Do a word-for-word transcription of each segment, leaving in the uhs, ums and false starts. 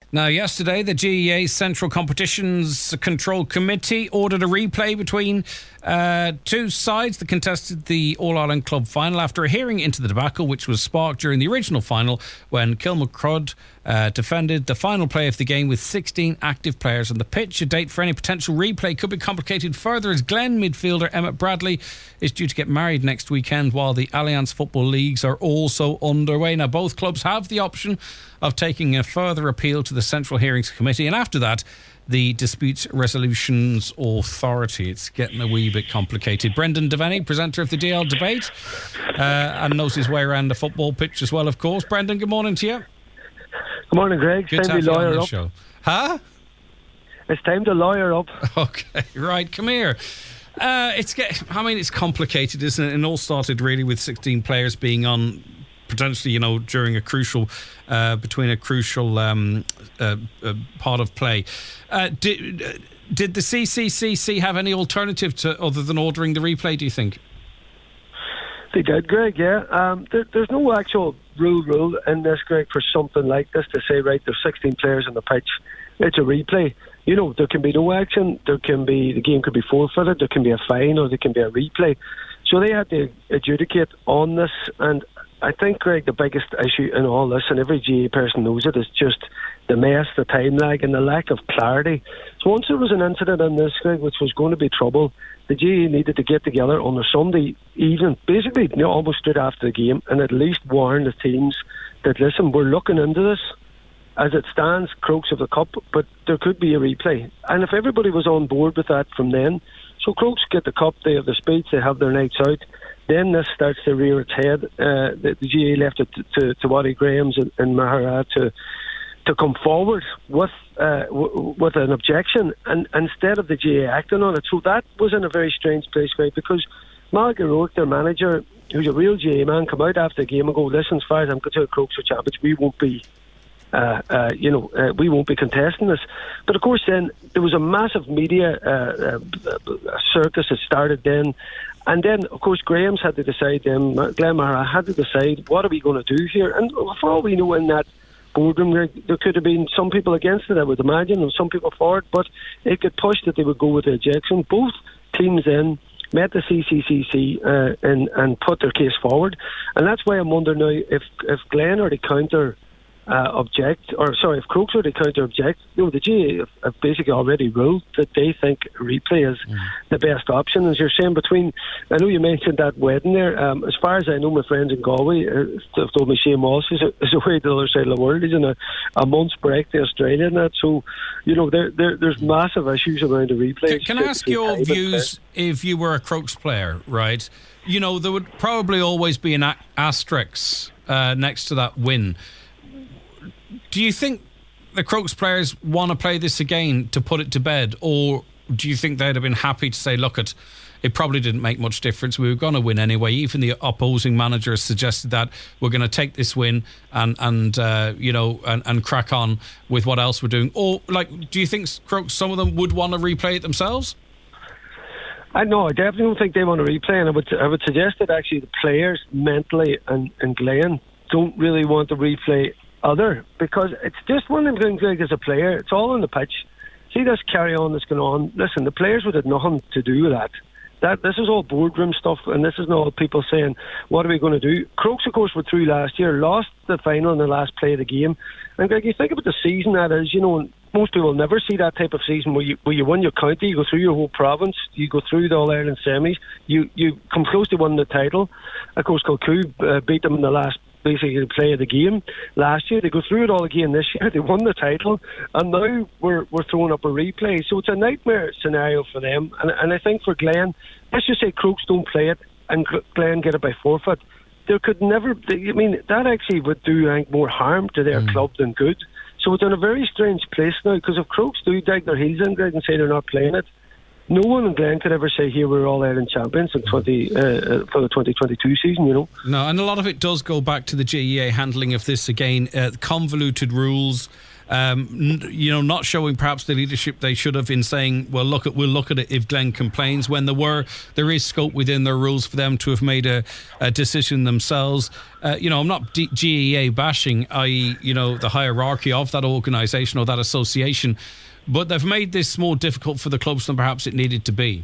Now, yesterday, the G E A Central Competitions Control Committee ordered a replay between uh, two sides that contested the All-Ireland Club final after a hearing into the debacle, which was sparked during the original final when Kilmacrud uh, defended the final play of the game with sixteen active players on the pitch. A date for any potential replay could be complicated further as Glen midfielder Emmett Bradley is due to get married next weekend, while the Alliance Football Leagues are also underway. Now, both clubs have the option of taking a further appeal to the Central Hearings Committee, and after that, the Dispute Resolutions Authority. It's getting a wee bit complicated. Brendan Devaney, presenter of the D L debate, uh, and knows his way around the football pitch as well, of course. Brendan, good morning to you. Good morning, Greg. Good time to have to you lawyer on the up. show. Huh? It's time to lawyer up. Okay, right, come here. Uh, it's get, I mean, it's complicated, isn't it? And it all started really with sixteen players being on, potentially, you know, during a crucial, uh, between a crucial um, uh, uh, part of play. Uh, did, did the C C C C have any alternative to other than ordering the replay, do you think? They did, Greg, yeah. Um, there, there's no actual rule rule in this, Greg, for something like this to say, right, there's sixteen players on the pitch, it's a replay. You know, there can be no action, there can be, the game could be forfeited, there can be a fine, or there can be a replay. So they had to adjudicate on this, and I think, Greg, the biggest issue in all this, and every G A A person knows it, is just the mess, the time lag, and the lack of clarity. So once there was an incident in this, Greg, which was going to be trouble, the G A A needed to get together on a Sunday evening, basically, you know, almost straight after the game, and at least warn the teams that, listen, we're looking into this. As it stands, Crokes have the cup, but there could be a replay. And if everybody was on board with that from then, so Crokes get the cup, they have the speech, they have their nights out, then this starts to rear its head. Uh, the, the G A A left it to, to, to Waddy Graham's and, and Mahara to to come forward with uh, w- with an objection, and instead of the G A A acting on it. So that was in a very strange place, right? Because Malachy Rourke, their manager, who's a real G A A man, come out after the game and go, listen, as far as I'm concerned, Crokes are champions, we won't be Uh, uh, you know, uh, we won't be contesting this. But of course then there was a massive media uh, uh, circus that started then, and then of course Graham's had to decide then, Glen Mahara had to decide, what are we going to do here? And for all we know, in that boardroom there, there could have been some people against it, I would imagine, and some people for it, but it could push that they would go with the ejection. Both teams then met the C C C C uh, and, and put their case forward, and that's why I'm wondering now if, if Glen or the counter Uh, object, or sorry, if Crokes were to counter object, you know, the G A A have, have basically already ruled that they think replay is mm. the best option. As you're saying, between, I know you mentioned that wedding there, um, as far as I know, my friends in Galway uh, have told me Shane Moss is, is away to the other side of the world. He's in a, a month's break to Australia and that, so, you know, there, there, there's massive issues around the replay. Can, can I ask your views, if you were a Crokes player, right? You know, there would probably always be an a- asterisk uh, next to that win. Do you think the Crokes players want to play this again to put it to bed, or do you think they'd have been happy to say, look, it, it probably didn't make much difference, we were going to win anyway? Even the opposing manager has suggested that we're going to take this win and, and uh, you know, and, and crack on with what else we're doing. Or, like, do you think Crokes, some of them would want to replay it themselves? I no, I definitely don't think they want to replay, and I would I would suggest that actually the players mentally and, and Glen don't really want to replay other, because it's just one of them things. Like, as a player, it's all on the pitch. See this carry on that's going on. Listen, the players would have nothing to do with that. That this is all boardroom stuff, and this is not all people saying, what are we going to do? Crokes, of course, were through last year, lost the final in the last play of the game. And Greg, you think about the season that is, you know, most people never see that type of season where you where you win your county, you go through your whole province, you go through the All-Ireland semis, you, you come close to winning the title. Of course, Kilcoo uh, beat them in the last basically the play of the game last year. They go through it all again this year. They won the title, and now we're we're throwing up a replay. So it's a nightmare scenario for them. And, and I think for Glen, let's just say Crokes don't play it and Glen get it by forfeit. There could never, I mean, that actually would do, I think, more harm to their mm. club than good. So it's in a very strange place now, because if Crokes do dig their heels in, Greg, and say they're not playing it, no one in Glen could ever say, here, we're all Ireland champions in twenty uh, for the twenty twenty-two season, you know. No, and a lot of it does go back to the G E A handling of this again. Uh, convoluted rules, Um, n- you know, not showing perhaps the leadership they should have in saying, well, look at we'll look at it if Glen complains, when there were there is scope within their rules for them to have made a, a decision themselves. Uh, you know, I'm not D- G E A bashing, that is, you know, the hierarchy of that organisation or that association, but they've made this more difficult for the clubs than perhaps it needed to be.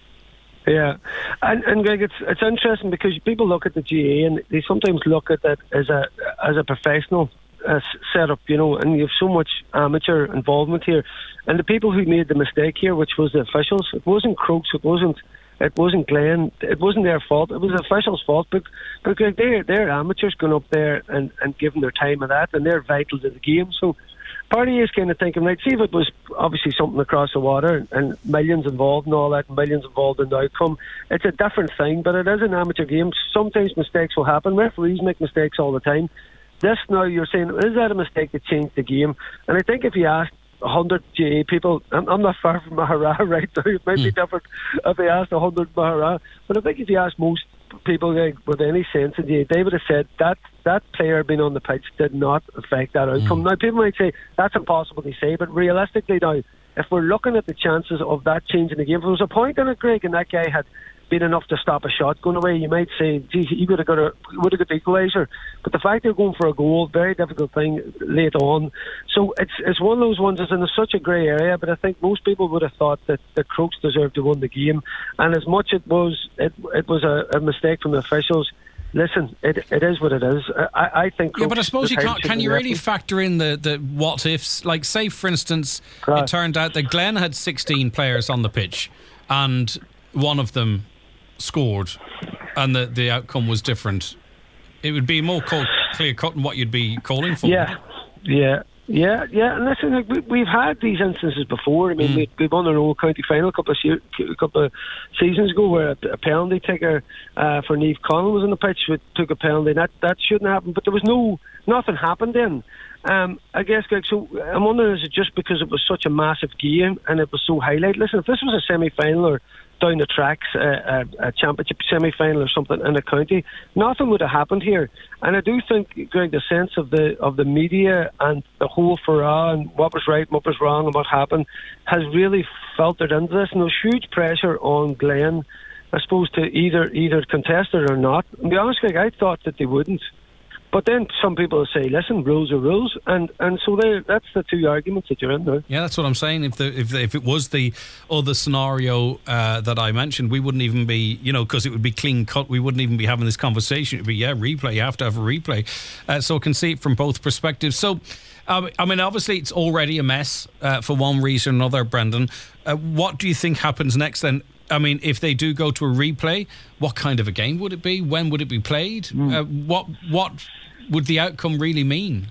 Yeah, and, and Greg, it's it's interesting because people look at the G A A and they sometimes look at that as a as a professional uh, setup, you know, and you have so much amateur involvement here. And the people who made the mistake here, which was the officials, it wasn't Crokes, it wasn't it wasn't Glen, it wasn't their fault, it was the officials' fault. But, but Greg, they're, they're amateurs going up there and, and giving their time of that, and they're vital to the game. So part of you is kind of thinking, right, see if it was obviously something across the water and millions involved and all that, millions involved in the outcome, it's a different thing, but it is an amateur game. Sometimes mistakes will happen. Referees make mistakes all the time. This now, you're saying, is that a mistake that changed the game? And I think if you asked one hundred G A A people, I'm, I'm not far from Mahara right now, it might mm. be different if you asked one hundred Mahara, but I think if you ask most people like, with any sense in G A A, they would have said that that player being on the pitch did not affect that outcome. Mm. Now, people might say that's impossible to say, but realistically now, if we're looking at the chances of that changing the game, if there was a point in it, Greg, and that guy had been enough to stop a shot going away, you might say, geez, he would have got a would have got the equaliser. But the fact they're going for a goal, very difficult thing late on. So it's it's one of those ones that's in such a grey area. But I think most people would have thought that the Crokes deserved to win the game. And as much it was it it was a, a mistake from the officials. Listen, it it is what it is. I, I think. Crokes, yeah, but I suppose you can't. Can you really factor in the, the what ifs? Like, say for instance, Correct. It turned out that Glen had sixteen players on the pitch, and one of them scored, and the the outcome was different. It would be more clear cut in what you'd be calling for. Yeah, yeah. Yeah, yeah, and listen, like, we, we've had these instances before. I mean, mm. we, we won our own county final a couple of, year, a couple of seasons ago where a, a penalty taker uh, for Niamh Conlon was on the pitch, we took a penalty, and that, that shouldn't happen, but there was no, nothing happened then. Um, I guess, Greg, so I'm wondering, is it just because it was such a massive game and it was so highlighted? Listen, if this was a semi-final or down the tracks, uh, a, a championship semi-final or something in a county, nothing would have happened here. And I do think, Greg, the sense of the of the media and the whole furore and what was right, what was wrong and what happened has really filtered into this, and there's huge pressure on Glen, I suppose, to either either contest it or not. And to be honest, Greg, I thought that they wouldn't. But then some people say, listen, rules are rules, and, and so that's the two arguments that you're in there. Yeah, that's what I'm saying. If the, if the, if it was the other scenario uh, that I mentioned, we wouldn't even be, you know, because it would be clean cut, we wouldn't even be having this conversation. It would be, yeah, replay, you have to have a replay. Uh, so I can see it from both perspectives. So, um, I mean, obviously it's already a mess uh, for one reason or another, Brendan. Uh, what do you think happens next then? I mean, if they do go to a replay, what kind of a game would it be? When would it be played? Mm. Uh, what what would the outcome really mean?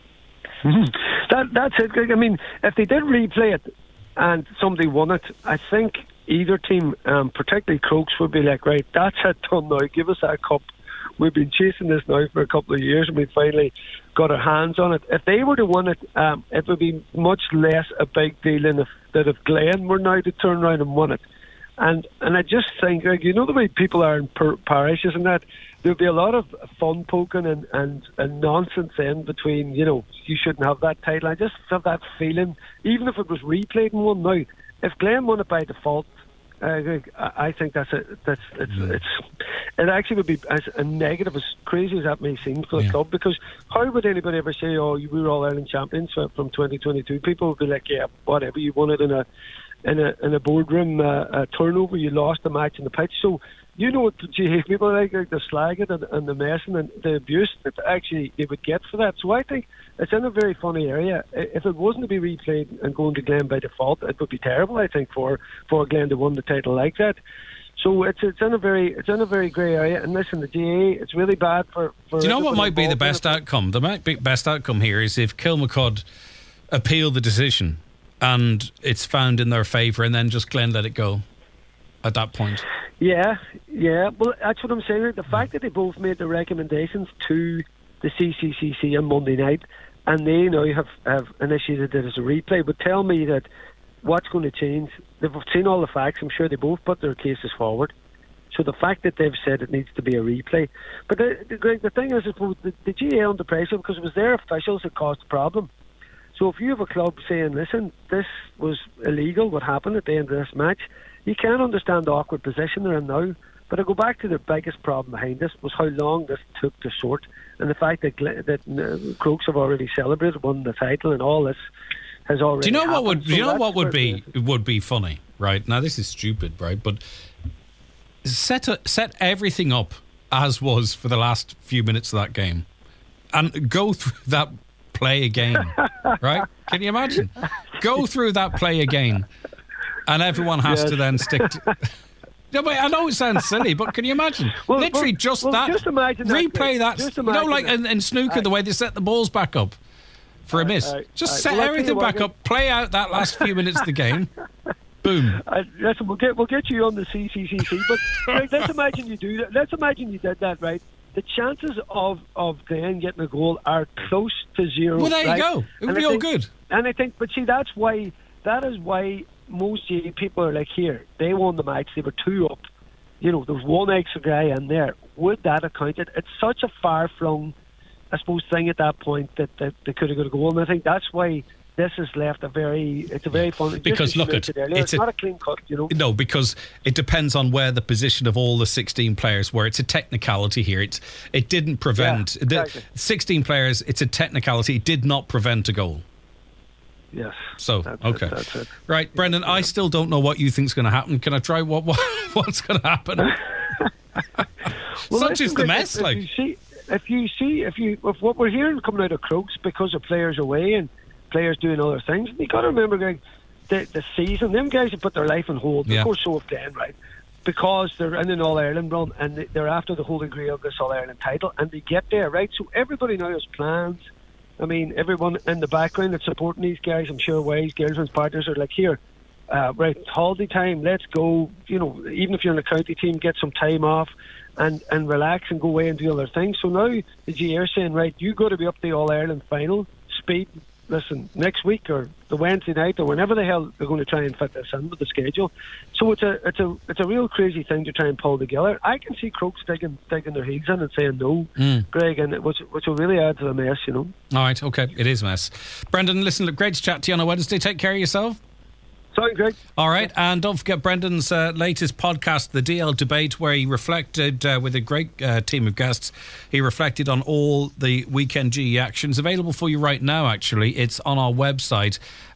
that That's it, Greg. I mean, if they did replay it and somebody won it, I think either team, um, particularly Crokes, would be like, right, that's it, done now. Give us that cup. We've been chasing this now for a couple of years and we finally got our hands on it. If they were to win it, um, it would be much less a big deal than if, than if Glen were now to turn around and win it. And and I just think, like, you know the way people are in per- parishes and that, there'll be a lot of fun poking and, and, and nonsense in between, you know, you shouldn't have that title. I just have that feeling, even if it was replayed and won now, if Glen won it by default, uh, I think that's a, that's it's, mm. it's it actually would be as a negative, as crazy as that may seem for the yeah. club, because how would anybody ever say, oh, we were all Ireland champions from twenty twenty-two? People would be like, yeah, whatever, you won it in a in a in a boardroom uh, a turnover, you lost the match in the pitch. So you know what G A A people like, like the slagging and, and the messing and the abuse that actually they would get for that. So I think it's in a very funny area. If it wasn't to be replayed and going to Glen by default, it would be terrible, I think, for for Glen to win the title like that. So it's it's in a very it's in a very grey area. And listen, the G A A, it's really bad for. for Do you know what might be the best outcome? The might be best outcome here is if Kilmacud appeal the decision and it's found in their favour, and then just Glen let it go at that point. Yeah, yeah. Well, that's what I'm saying. The fact that they both made the recommendations to the C C C C on Monday night, and they now have, have initiated it as a replay, would tell me that what's going to change. They've seen all the facts. I'm sure they both put their cases forward. So the fact that they've said it needs to be a replay. But the, the, Greg, the thing is, the, the G A A under pressure, because it was their officials that caused the problem. So if you have a club saying, listen, this was illegal, what happened at the end of this match, you can understand the awkward position they're in now. But I go back to the biggest problem behind this was how long this took to sort, and the fact that that uh, Crokes have already celebrated, won the title, and all this has already. Do you know happened. what would? So do you know what would where be would be funny? Right now, this is stupid, right? But set a, set everything up as was for the last few minutes of that game, and go through that play again. Right? Can you imagine? Go through that play again, and everyone has Yes. to then stick to. No, but I know it sounds silly, but can you imagine? Well, Literally well, just well, that. just imagine that, replay that. just You know, imagine like that. in, in snooker, Aye. the way they set the balls back up for a Aye, miss. aye, just aye. set Well, I'll tell everything you what, back then- up, play out that last few minutes of the game. Boom. Uh, listen, we'll get we'll get you on the C C C C. But right, let's imagine you do that. Let's imagine you did that, right? The chances of of Glenn getting a goal are close to zero. Well, there you right? go. It would And be I all think- good. And I think, but see, that's why that is why most G A A people are like, here, they won the match, they were two up. You know, there was one extra guy in there. Would that have counted? It's such a far-flung, I suppose, thing at that point that, that they could have got a goal. And I think that's why this has left a very, it's a very fun. just Because as you look, mentioned it- earlier, it's it's, a- not a clean cut, you know. No, because it depends on where the position of all the sixteen players were. It's a technicality here. It's it didn't prevent Yeah, exactly. the sixteen players. It's a technicality. It did not prevent a goal. Yes. So That's okay, it, that's it. right, Brendan. I still don't know what you think's going to happen. Can I try what, what what's going to happen? Well, Such listen, is the if- mess. If, Like you see, if you see, if you, if what we're hearing coming out of Crokes because of players away and players doing other things, you got to remember, Greg, the, the season. Them guys have put their life on hold. Yeah. Of course, so have Glenn, right? Because they're in an All Ireland run and they- they're after the Holy Grail of this All Ireland title, and they get there, right? So everybody now has plans. I mean, everyone in the background that's supporting these guys, I'm sure wives, girlfriends, partners are like, here, uh, right, holiday time, let's go. You know, even if you're in a county team, get some time off and, and relax and go away and do other things. So now the G A A are saying, right, you got to be up to the All Ireland final, speed, listen, next week or the Wednesday night or whenever the hell they're going to try and fit this in with the schedule. So it's a it's a it's a real crazy thing to try and pull together. I can see Crokes digging digging their heels in and saying no, Mm. Greg, and it, which which will really add to the mess, you know. all right, okay, it is a mess. Brendan, listen, look, great to chat to you on a Wednesday. Take care of yourself. Sorry, Greg. All right, and don't forget Brendan's uh, latest podcast, The D L Debate, where he reflected uh, with a great uh, team of guests. He reflected on all the weekend G E A actions available for you right now. Actually, it's on our website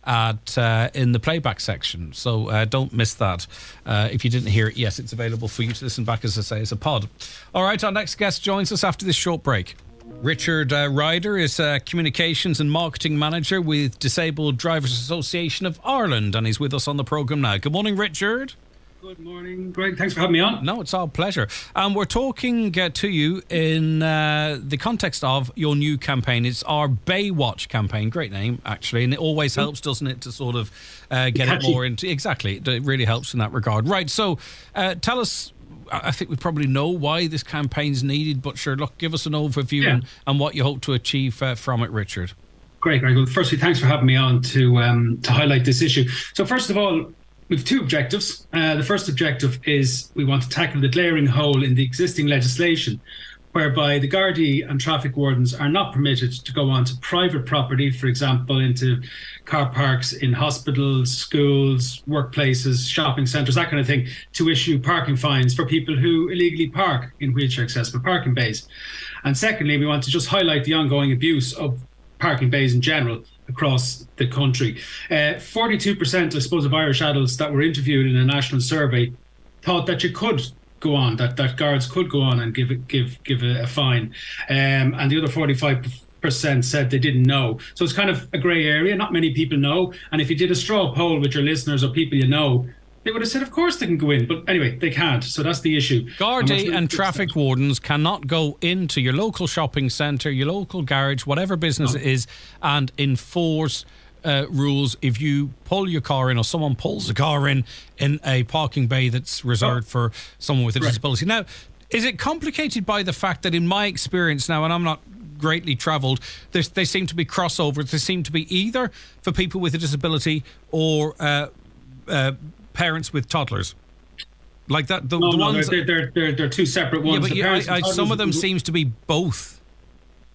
at uh, in the playback section, so uh, don't miss that. Uh, if you didn't hear it, yes, it's available for you to listen back, as I say, as a pod. All right, our next guest joins us after this short break. Richard uh, Ryder is uh, Communications and Marketing Manager with Disabled Drivers Association of Ireland, and he's with us on the programme now. Good morning, Richard. Good morning, Greg. Thanks for having me on. No, it's our pleasure. And we're talking uh, to you in uh, the context of your new campaign. It's our Baywatch campaign. Great name, actually. And it always helps, doesn't it, to sort of uh, get it Catchy. more into... Exactly. It really helps in that regard. Right, so uh, tell us... I think we probably know why this campaign's needed, but sure, look, give us an overview Yeah. and, and what you hope to achieve uh, from it, Richard. Great, Greg. Well, firstly, thanks for having me on to um, to highlight this issue. So first of all, we have two objectives. Uh, the first objective is we want to tackle the glaring hole in the existing legislation, whereby the Gardaí and traffic wardens are not permitted to go onto private property, for example, into car parks in hospitals, schools, workplaces, shopping centres, that kind of thing, to issue parking fines for people who illegally park in wheelchair accessible parking bays. And secondly, we want to just highlight the ongoing abuse of parking bays in general across the country. Uh, forty-two percent, I suppose, of Irish adults that were interviewed in a national survey thought that you could go on, that, that guards could go on and give it, give give a, a fine. Um, and the other forty-five percent said they didn't know. So it's kind of a grey area. Not many people know. And if you did a straw poll with your listeners or people you know, they would have said, of course they can go in. But anyway, they can't. So that's the issue. Gardaí and traffic wardens cannot go into your local shopping centre, your local garage, whatever business No. it is, and enforce uh, rules if you pull your car in or someone pulls the car in in a parking bay that's reserved Oh. for someone with a Right. disability. Now, is it complicated by the fact that in my experience now, and I'm not greatly travelled, there's, they seem to be crossovers. They seem to be either for people with a disability or uh, uh, parents with toddlers. Like that, the, No, the no, ones... they're, they're, they're, they're two separate ones. Yeah, but The you, I, parents and I, some toddlers of them would- seems to be both.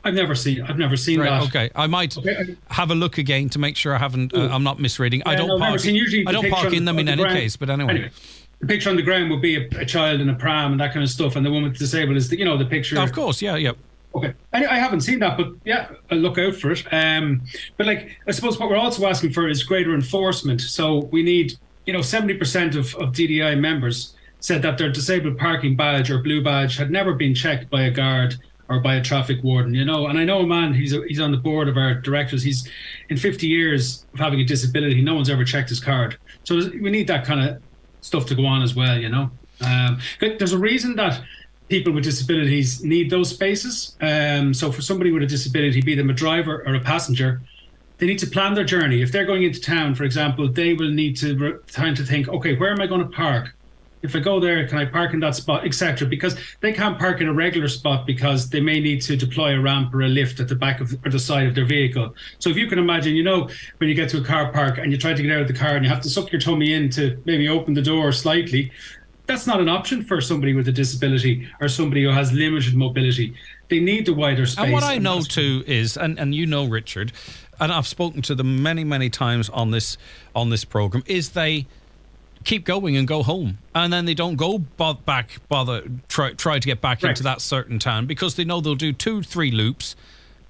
I've never seen. I've never seen right, that. Okay, I might okay. have a look again to make sure I haven't. Uh, I'm not misreading. Yeah, I don't no, park. seen, usually I don't park in them in the any ground. case. But anyway. anyway, the picture on the ground would be a, a child in a pram and that kind of stuff, and the woman with disabled is the, you know, the picture. Of course, yeah, yeah. Okay, I, I haven't seen that, but yeah, I'll look out for it. Um, but like, I suppose what we're also asking for is greater enforcement. So we need, you know, seventy percent of, of D D I members said that their disabled parking badge or blue badge had never been checked by a guard or by a traffic warden, you know. And I know a man, he's a, he's on the board of our directors. He's in fifty years of having a disability, no one's ever checked his card. So we need that kind of stuff to go on as well, you know. Um, there's a reason that people with disabilities need those spaces. Um, so for somebody with a disability, be them a driver or a passenger, they need to plan their journey. If they're going into town, for example, they will need to time to think, okay, where am I going to park? If I go there, can I park in that spot, et cetera? Because they can't park in a regular spot because they may need to deploy a ramp or a lift at the back of or the side of their vehicle. So if you can imagine, you know, when you get to a car park and you try to get out of the car and you have to suck your tummy in to maybe open the door slightly, that's not an option for somebody with a disability or somebody who has limited mobility. They need the wider space. And what I know too is, and, and you know, Richard, and I've spoken to them many, many times on this on this programme, is they keep going and go home, and then they don't go bo- back, bother, try, try to get back right. into that certain town because they know they'll do two, three loops,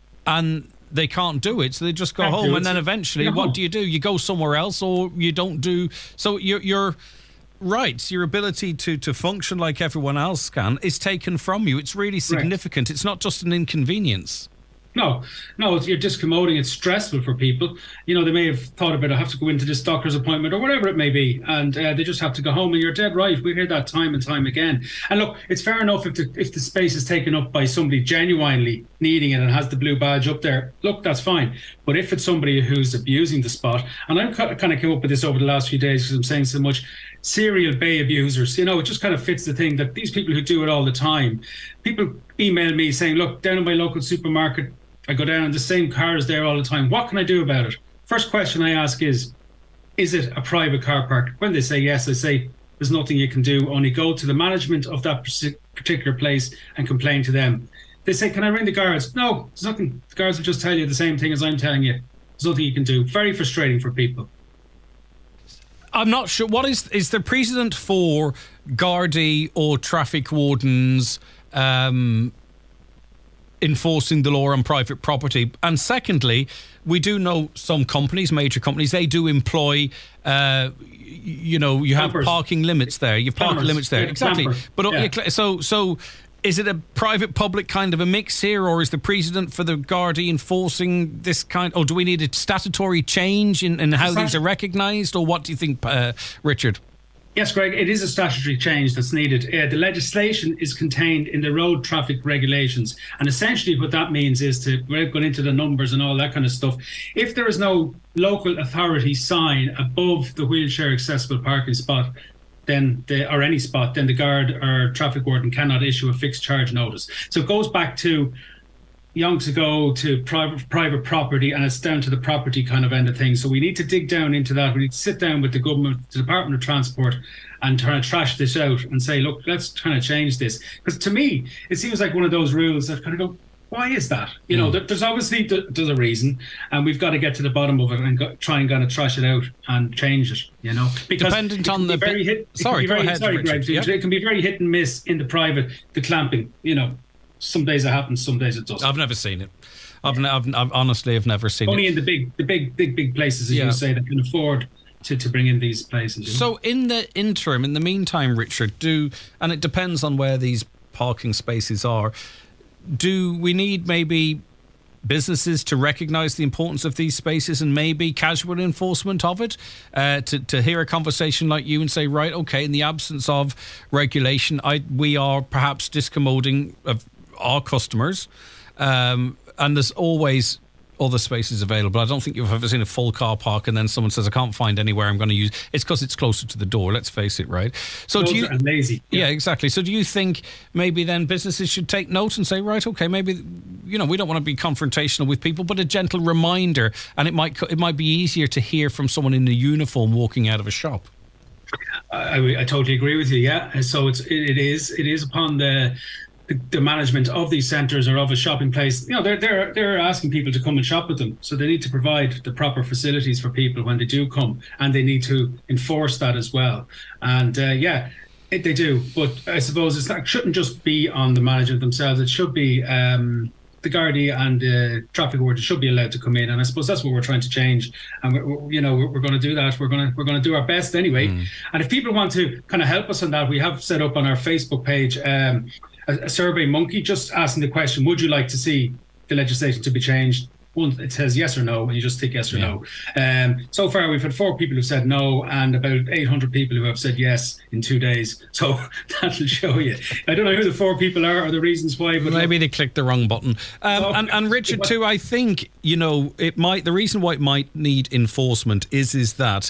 and they can't do it, so they just go can't home, and then eventually, no. what do you do? You go somewhere else, or you don't do. So you're, you're right. Your ability to to function like everyone else can is taken from you. It's really significant. Right. It's not just an inconvenience. No, no, it's, you're discommoding. It's stressful for people. You know, they may have thought about, I have to go into this doctor's appointment or whatever it may be, and uh, they just have to go home. And you're dead right. We hear that time and time again. And look, it's fair enough if the if the space is taken up by somebody genuinely needing it and has the blue badge up there. Look, that's fine. But if it's somebody who's abusing the spot, and I've kind of came up with this over the last few days because I'm saying so much, serial bay abusers, you know, it just kind of fits the thing that these people who do it all the time, people email me saying, look, down in my local supermarket, I go down and the same car is there all the time. What can I do about it? First question I ask is, is it a private car park? When they say yes, I say, there's nothing you can do. Only go to the management of that particular place and complain to them. They say, can I ring the guards? No, there's nothing. The guards will just tell you the same thing as I'm telling you. There's nothing you can do. Very frustrating for people. I'm not sure. What is is there precedent for Gardaí or traffic wardens um, enforcing the law on private property? And secondly, we do know some companies, major companies, they do employ, uh, you know, you have Campers. parking limits there. You have parking Campers. limits there. Yeah, exactly. camper. But yeah. so so. Is it a private-public kind of a mix here, or is the precedent for the Gardaí enforcing this kind, or do we need a statutory change in, in how these are recognised, or what do you think, uh, Richard? Yes, Greg, it is a statutory change that's needed. Uh, the legislation is contained in the road traffic regulations, and essentially what that means is to, we're going into the numbers and all that kind of stuff, if there is no local authority sign above the wheelchair accessible parking spot, then the, or any spot, then the guard or traffic warden cannot issue a fixed charge notice. So it goes back to yonks ago to private private property, and it's down to the property kind of end of things. So we need to dig down into that. We need to sit down with the government, the Department of Transport, and try to trash this out and say, look, let's kind of change this. Because to me, it seems like one of those rules that kind of go, why is that? You know, mm. there's obviously there's a reason, and we've got to get to the bottom of it and go, try and kind of trash it out and change it. You know, because dependent on the very hit. Sorry, very, go ahead, sorry, Richard. Greg. Yep. It can be very hit and miss in the private. The clamping, you know, some days it happens, some days it doesn't. I've never seen it. I've, yeah. I've, I've honestly, I've never seen Only it. Only in the big, the big, big, big places, as yeah. you say, that can afford to, to bring in these places. You know? So, in the interim, in the meantime, Richard, do and it depends on where these parking spaces are. Do we need maybe businesses to recognise the importance of these spaces and maybe casual enforcement of it, uh, to, to hear a conversation like you and say, right, okay, in the absence of regulation, I, we are perhaps discommoding of our customers, um, and there's always other spaces available. I don't think you've ever seen a full car park and then someone says, I can't find anywhere I'm going to use. It's because it's closer to the door, let's face it, right? So Those do you, are lazy. Yeah. yeah, exactly. So do you think maybe then businesses should take note and say, right, okay, maybe, you know, we don't want to be confrontational with people, but a gentle reminder, and it might it might be easier to hear from someone in a uniform walking out of a shop. I, I totally agree with you. Yeah. So it's it, it is it is upon the the, the management of these centres or of a shopping place, you know, they're they're they're asking people to come and shop with them. So they need to provide the proper facilities for people when they do come, and they need to enforce that as well. And uh, yeah, it, they do. But I suppose it's not, it shouldn't just be on the management themselves. It should be um, the Gardaí and the uh, traffic wardens should be allowed to come in. And I suppose that's what we're trying to change. And we're, we're, you know, we're, we're going to do that. We're going to we're going to do our best anyway. Mm. And if people want to kind of help us on that, we have set up on our Facebook page um, a, a survey monkey, just asking the question: would you like to see the legislation to be changed? One, it says yes or no, and you just tick yes or yeah. no. Um, so far, we've had four people who said no, and about eight hundred people who have said yes in two days. So that'll show you. I don't know who the four people are or the reasons why, but maybe they clicked the wrong button. Um, oh, and, and Richard, too, I think you know it might. The reason why it might need enforcement is is that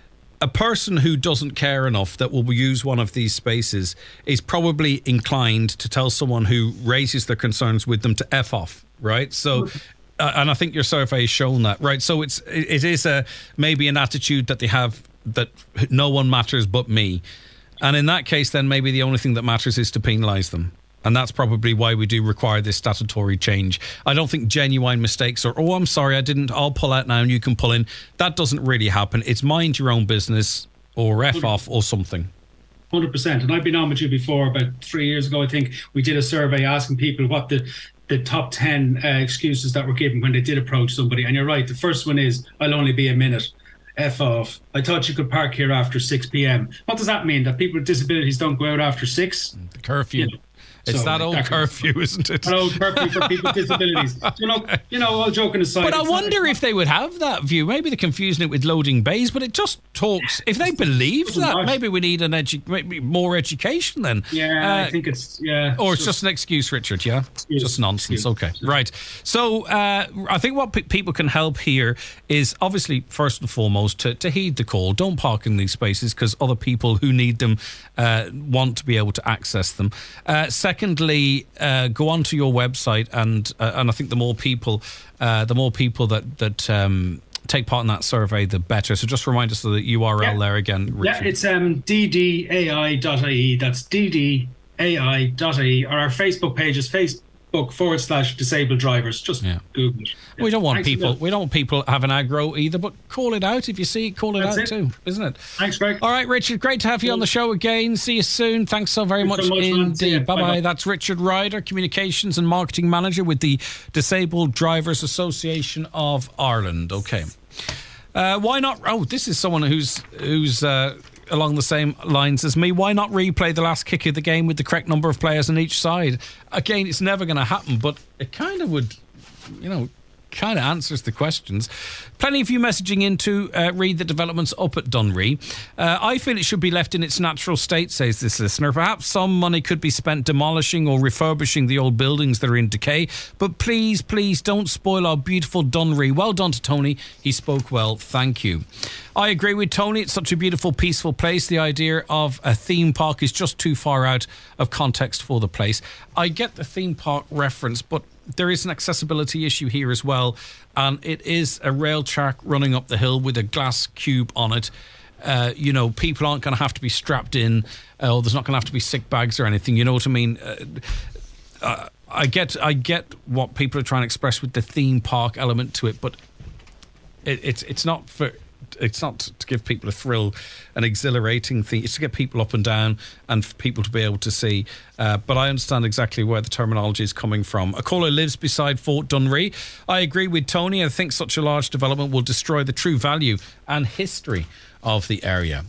a person who doesn't care enough that will use one of these spaces is probably inclined to tell someone who raises their concerns with them to F off, right? So. Uh, and I think your survey has shown that, right? So it's it is a maybe an attitude that they have that no one matters but me, and in that case, then maybe the only thing that matters is to penalise them, and that's probably why we do require this statutory change. I don't think genuine mistakes or oh, I'm sorry, I didn't. I'll pull out now, and you can pull in. That doesn't really happen. It's mind your own business or F off or something. one hundred percent. And I've been on with you before, about three years ago, I think we did a survey asking people what the the top ten uh, excuses that were given when they did approach somebody. And you're right, the first one is, I'll only be a minute. F off. I thought you could park here after six p.m. What does that mean? That people with disabilities don't go out after six? The curfew. You know, it's so, that old exactly. curfew, isn't it? That old curfew for people with disabilities. You know, you know, all joking aside. But I wonder if they would have that view. Maybe they're confusing it with loading bays, but it just talks. If they believed that, maybe we need an edu- maybe more education then. Yeah, uh, I think it's, yeah. Or it's just, just an excuse, Richard, yeah? Excuse, just nonsense. Excuse. Okay, right. So uh, I think what p- people can help here is obviously, first and foremost, to, to heed the call. Don't park in these spaces because other people who need them uh, want to be able to access them. Uh, second, Secondly, uh, go onto your website, and uh, and I think the more people, uh, the more people that that um, take part in that survey, the better. So just remind us of the U R L yeah. there again, Richard. Yeah, it's um, d d a i dot i e. That's d d a i dot i e. Or our Facebook page is Facebook forward slash disabled drivers. Just yeah. Google it. Yeah. We don't want Thanks people. We don't want people having aggro either. But call it out if you see it. Call it That's out it. too, isn't it? Thanks, Greg. All right, Richard. Great to have you on the show again. See you soon. Thanks so very Thanks much, so much indeed. Bye bye. That's Richard Ryder, Communications and Marketing Manager with the Disabled Drivers Association of Ireland. Okay. Uh, why not? Oh, this is someone who's who's. Uh, along the same lines as me. Why not replay the last kick of the game with the correct number of players on each side? Again, it's never going to happen, but it kind of would, you know, kind of answers the questions. Plenty of you messaging in to uh, read the developments up at Dunree. Uh, I feel it should be left in its natural state, says this listener. Perhaps some money could be spent demolishing or refurbishing the old buildings that are in decay. But please, please don't spoil our beautiful Dunree. Well done to Tony. He spoke well. Thank you. I agree with Tony. It's such a beautiful, peaceful place. The idea of a theme park is just too far out of context for the place. I get the theme park reference, but there is an accessibility issue here as well, and it is a rail track running up the hill with a glass cube on it. Uh, you know, people aren't going to have to be strapped in, uh, or there's not going to have to be sick bags or anything. You know what I mean? Uh, uh, I get, I get what people are trying to express with the theme park element to it, but it, it's it's not for. It's not to give people a thrill, an exhilarating thing. It's to get people up and down and for people to be able to see. Uh, but I understand exactly where the terminology is coming from. A caller lives beside Fort Dunree. I agree with Tony. I think such a large development will destroy the true value and history of the area.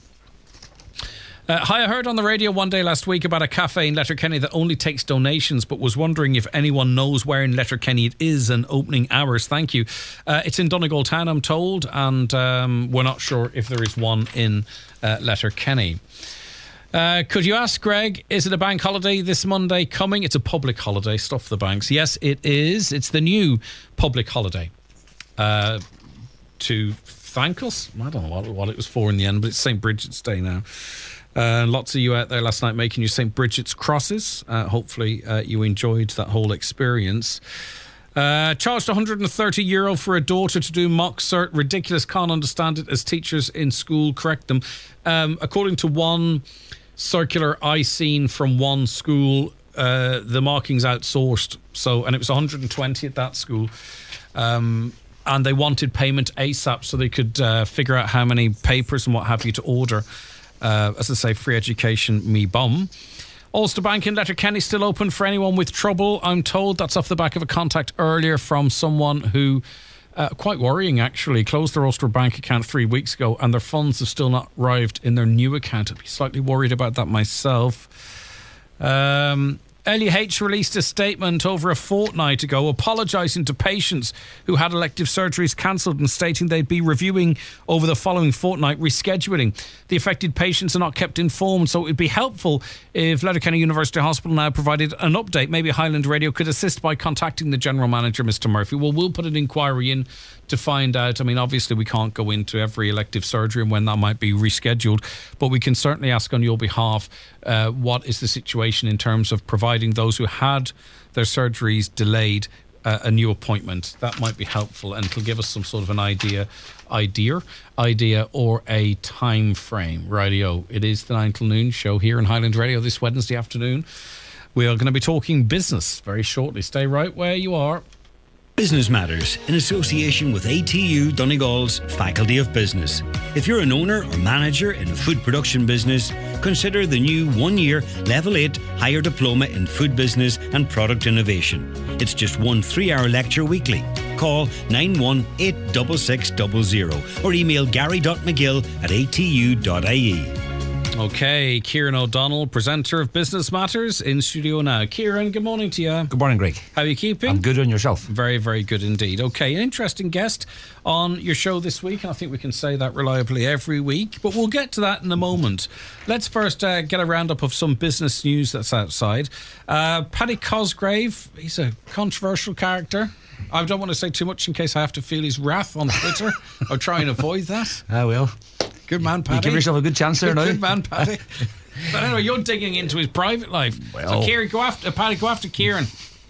Uh, hi, I heard on the radio one day last week about a cafe in Letterkenny that only takes donations, but was wondering if anyone knows where in Letterkenny it is and opening hours. Thank you. Uh, it's in Donegal Town, I'm told, and um, we're not sure if there is one in uh, Letterkenny. Uh, could you ask Greg, is it a bank holiday this Monday coming? It's a public holiday, stuff the banks. Yes, it is. It's the new public holiday. Uh, to thank us? I don't know what, what it was for in the end, but it's Saint Bridget's Day now. Uh, lots of you out there last night making your Saint Bridget's crosses. Uh, hopefully uh, you enjoyed that whole experience. Uh, charged one hundred thirty euro for a daughter to do mock cert. Ridiculous. Can't understand it as teachers in school correct them. Um, according to one circular I seen from one school, uh, the marking's outsourced. So, and it was one hundred twenty at that school. Um, and they wanted payment ASAP so they could uh, figure out how many papers and what have you to order. Uh, as I say, free education, me bum. Ulster Bank in Letterkenny still open for anyone with trouble, I'm told. That's off the back of a contact earlier from someone who, uh, quite worrying actually, closed their Ulster Bank account three weeks ago and their funds have still not arrived in their new account. I'd be slightly worried about that myself. Um... L U H released a statement over a fortnight ago apologising to patients who had elective surgeries cancelled and stating they'd be reviewing over the following fortnight rescheduling. The affected patients are not kept informed, so it would be helpful if Letterkenny University Hospital now provided an update. Maybe Highland Radio could assist by contacting the General Manager, Mister Murphy. Well, we'll put an inquiry in to find out. I mean, obviously we can't go into every elective surgery and when that might be rescheduled, but we can certainly ask on your behalf uh, what is the situation in terms of providing those who had their surgeries delayed uh, a new appointment. That might be helpful and it'll give us some sort of an idea idea idea or a time frame. Rightio, it is the nine till noon show here in Highland Radio this Wednesday afternoon. We are going to be talking business very shortly. Stay right where you are. Business Matters, in association with A T U Donegal's Faculty of Business. If you're an owner or manager in a food production business, consider the new one-year Level eight Higher Diploma in Food Business and Product Innovation. It's just one three-hour lecture weekly. Call nine one eight six six zero zero or email gary.mcgill at a t u dot i e. Okay, Kieran O'Donnell, presenter of Business Matters, in studio now. Kieran, good morning to you. Good morning, Greg. How are you keeping? I'm good, on yourself? Very, very good indeed. Okay, an interesting guest on your show this week, and I think we can say that reliably every week, but we'll get to that in a moment. Let's first uh, get a roundup of some business news that's outside. Uh, Paddy Cosgrave, he's a controversial character. I don't want to say too much in case I have to feel his wrath on Twitter. I'll try and avoid that. I will. Good man, Paddy. You give yourself a good chance there good, now. Good man, Paddy. But anyway, you're digging into his private life. Well, so, Kieran, go after Paddy. Go after Kieran.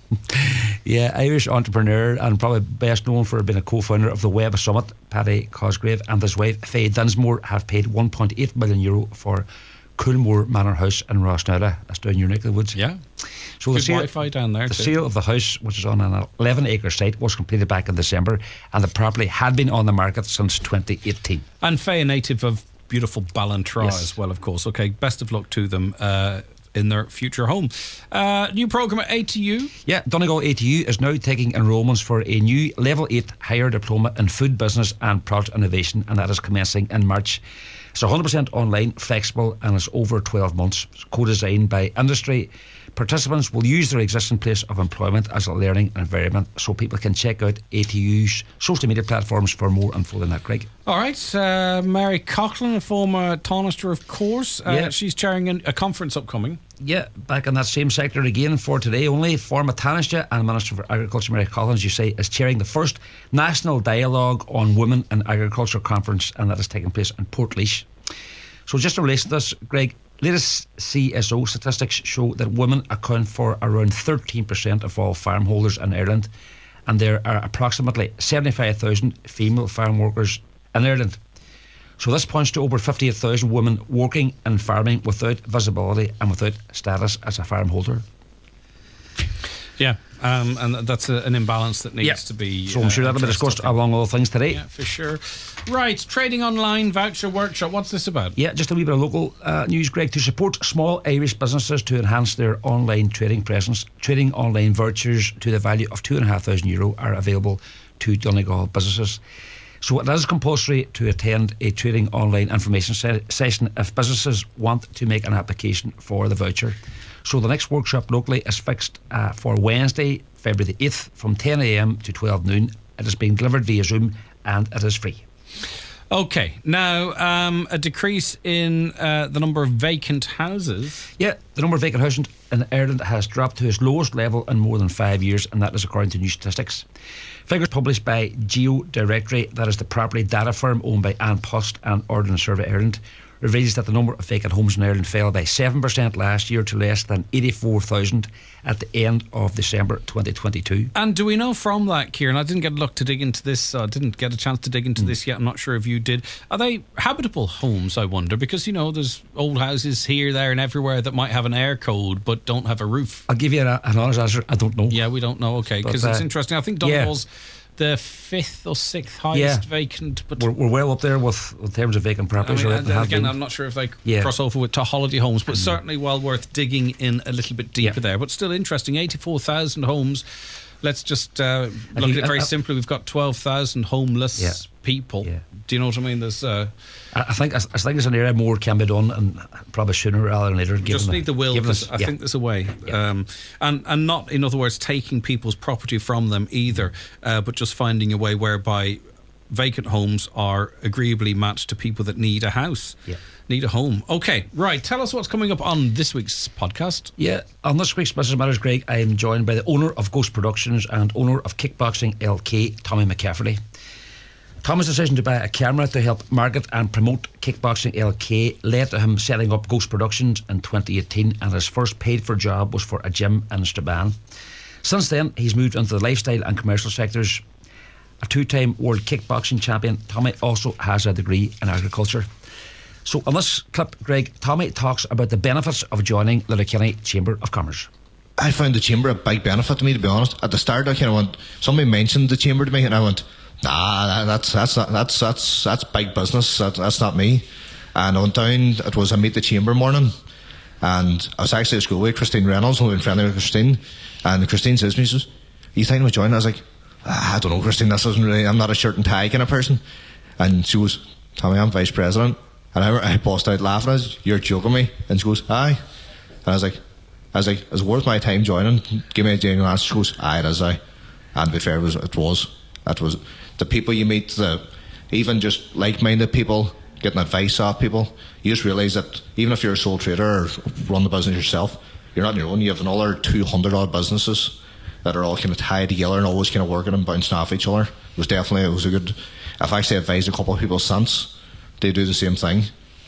Yeah, Irish entrepreneur and probably best known for being a co-founder of the Web Summit. Paddy Cosgrave and his wife Faye Dinsmore have paid one point eight million euro for Coolmore Manor House in Rossnowdha. That's down your neck of the woods. Yeah. So good the sale, Wi-Fi down there the too. sale of the house, which is on an eleven acre site, was completed back in December, and the property had been on the market since twenty eighteen. And Faye, a native of beautiful Ballantrae Yes. as well, of course. Okay, best of luck to them uh, in their future home. Uh, new programme at A T U. Yeah, Donegal A T U is now taking enrolments for a new Level eight Higher Diploma in Food Business and Product Innovation, and that is commencing in March. It's one hundred percent online, flexible, and it's over twelve months. It's co-designed by industry. Participants will use their existing place of employment as a learning environment, so people can check out A T U's social media platforms for more info than that, Greg. All right, uh, Mary Coughlin, a former Tánaiste, of course. Uh, Yeah. She's chairing a conference upcoming. Yeah, back in that same sector again for today only. Former Tánaiste and Minister for Agriculture Mary Coughlin, as you say, is chairing the first National Dialogue on Women in Agriculture conference, and that is taking place in Portlaoise. So just in relation to this, Greg, latest C S O statistics show that women account for around thirteen percent of all farm holders in Ireland, and there are approximately seventy-five thousand female farm workers in Ireland. So this points to over fifty-eight thousand women working in farming without visibility and without status as a farm holder. Yeah, um, and that's a, an imbalance that needs Yeah. to be. So I'm sure uh, that'll be addressed, discussed I think. along all things today. Yeah, for sure. Right, trading online voucher workshop. What's this about? Yeah, just a wee bit of local uh, news, Greg. To support small Irish businesses to enhance their online trading presence, trading online vouchers to the value of two and a half thousand euro are available to Donegal businesses. So it is compulsory to attend a trading online information se- session if businesses want to make an application for the voucher. So the next workshop locally is fixed uh, for Wednesday, February the eighth, from ten a m to twelve noon. It is being delivered via Zoom and it is free. Okay, now um, a decrease in uh, the number of vacant houses. Yeah, the number of vacant houses in Ireland has dropped to its lowest level in more than five years, and that is according to new statistics. Figures published by Geo Directory, that is the property data firm owned by Ann Post and Ordnance Survey Ireland, reveals that the number of vacant homes in Ireland fell by seven percent last year to less than eighty-four thousand at the end of December twenty twenty-two. And do we know from that, Kieran, I didn't get a look to dig into this, so I didn't get a chance to dig into mm. this yet, I'm not sure if you did. Are they habitable homes, I wonder? Because, you know, there's old houses here, there and everywhere that might have an air code but don't have a roof. I'll give you an, an honest answer, I don't know. Yeah, we don't know, okay, because uh, it's interesting. I think Donegal's yeah. the fifth or sixth highest yeah. vacant, but we're, we're well up there with in terms of vacant properties. I mean, and again, been. I'm not sure if they yeah. cross over with to holiday homes, but mm. certainly well worth digging in a little bit deeper yeah. there. But still interesting, eighty-four thousand homes. Let's just uh, look think, at it very uh, simply. We've got twelve thousand homeless yeah. people. Yeah. Do you know what I mean? There's. Uh, I think I think there's an area more can be done, and probably sooner rather than later. We just need the will. Us, I yeah. think there's a way, yeah. um, and and not, in other words, taking people's property from them either, uh, but just finding a way whereby vacant homes are agreeably matched to people that need a house. Yeah. Need a home. Okay, right. Tell us what's coming up on this week's podcast. Yeah, on this week's Business Matters, Greg, I am joined by the owner of Ghost Productions and owner of Kickboxing L K, Tommy McCafferty. Tommy's decision to buy a camera to help market and promote Kickboxing L K led to him setting up Ghost Productions in twenty eighteen, and his first paid-for job was for a gym in Strabane. Since then, he's moved into the lifestyle and commercial sectors. A two-time world kickboxing champion, Tommy also has a degree in agriculture. So on this clip, Greg, Tommy talks about the benefits of joining Letterkenny Chamber of Commerce. I found the Chamber a big benefit to me, to be honest. At the start, I kind of went, somebody mentioned the Chamber to me, and I went, nah, that's that's not, that's that's that's big business. That, that's not me. And I went down. It was a meet the Chamber morning, and I was actually at school with Christine Reynolds, who was friendly with Christine. And Christine says to me, she says, "You think of joining?" I was like, ah, "I don't know, Christine. This isn't really. I'm not a shirt and tie kind of person." And she goes, "Tommy, I'm vice president." And I, I burst out laughing. I was, "You're joking me?" And she goes, "Aye." And I was like, "I was like, is it worth my time joining?" Give me a genuine answer. She goes, "Aye, it is." I, and to be fair, it was. It was. That was the people you meet, the even just like-minded people, getting advice off people. You just realise that even if you're a sole trader or run the business yourself, you're not on your own. You have another two hundred odd businesses that are all kind of tied together and always kind of working and bouncing off each other. It was definitely, it was a good. I've actually advised a couple of people since. They do the same thing,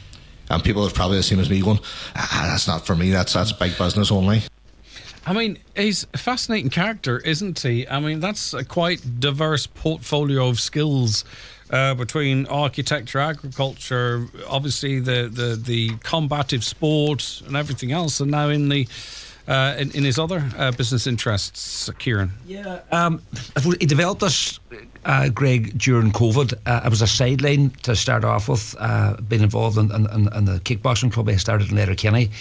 and people are probably the same as me going, ah, that's not for me, that's that's big business only. I mean, he's a fascinating character, isn't he? I mean, that's a quite diverse portfolio of skills uh, between architecture, agriculture, obviously the, the, the combative sport and everything else, and now in the uh, in, in his other uh, business interests, Kieran. Yeah, um, he developed this, uh, Greg, during COVID. Uh, it was a sideline to start off with, uh, being involved in, in, in the kickboxing club I started in Letterkenny.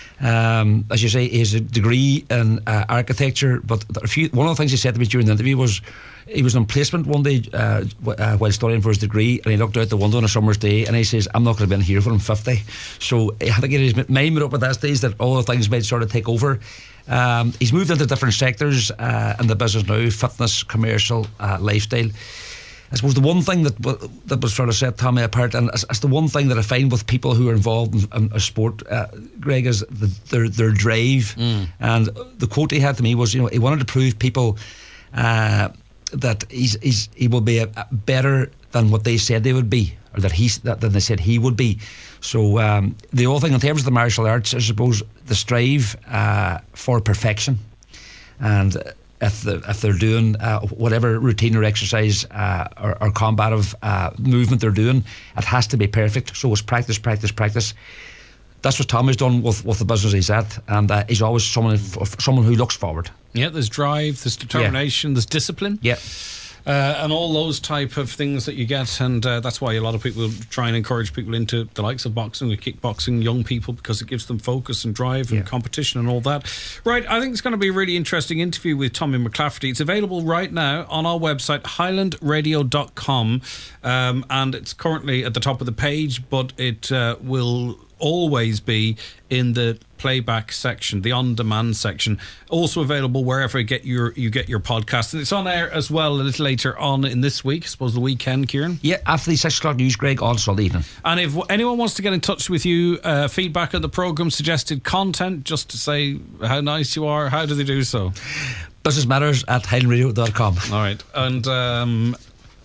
Um, as you say, he has a degree in uh, architecture, but a few, one of the things he said to me during the interview was he was on placement one day uh, uh, while studying for his degree, and he looked out the window on a summer's day and he says, "I'm not going to be in here when I'm fifty." So I had to get his mind made up at that stage that all the things might sort of take over. Um, he's moved into different sectors uh, in the business now: fitness, commercial, uh, lifestyle. I suppose the one thing that that was sort of set Tommy apart, and it's, it's the one thing that I find with people who are involved in, in a sport, uh, Greg, is the, their their drive. Mm. And the quote he had to me was, you know, he wanted to prove people uh, that he's, he's he will be a, a better than what they said they would be, or that he that than they said he would be. So um, the whole thing in terms of the martial arts, I suppose, the strive uh, for perfection, and if the, if they're doing uh, whatever routine or exercise uh, or, or combative uh, movement they're doing, it has to be perfect. So it's practice, practice, practice. That's what Tommy's done with, with the business he's at, and uh, he's always someone someone who looks forward. Yeah, there's drive, there's determination, yeah. there's discipline. Yeah. Uh, and all those type of things that you get, and uh, that's why a lot of people try and encourage people into the likes of boxing or kickboxing, young people, because it gives them focus and drive and yeah. competition and all that. Right, I think it's going to be a really interesting interview with Tommy McCafferty. It's available right now on our website, highland radio dot com, um, and it's currently at the top of the page, but it uh, will always be in the playback section, the on-demand section, also available wherever you get your you get your podcast, and it's on air as well a little later on in this week, I suppose the weekend, Kieran. Yeah, after the six o'clock news, Greg, on Sunday evening. And if anyone wants to get in touch with you, uh, feedback on the programme, suggested content, just to say how nice you are, how do they do so? Business Matters at highland radio dot com. All right, and um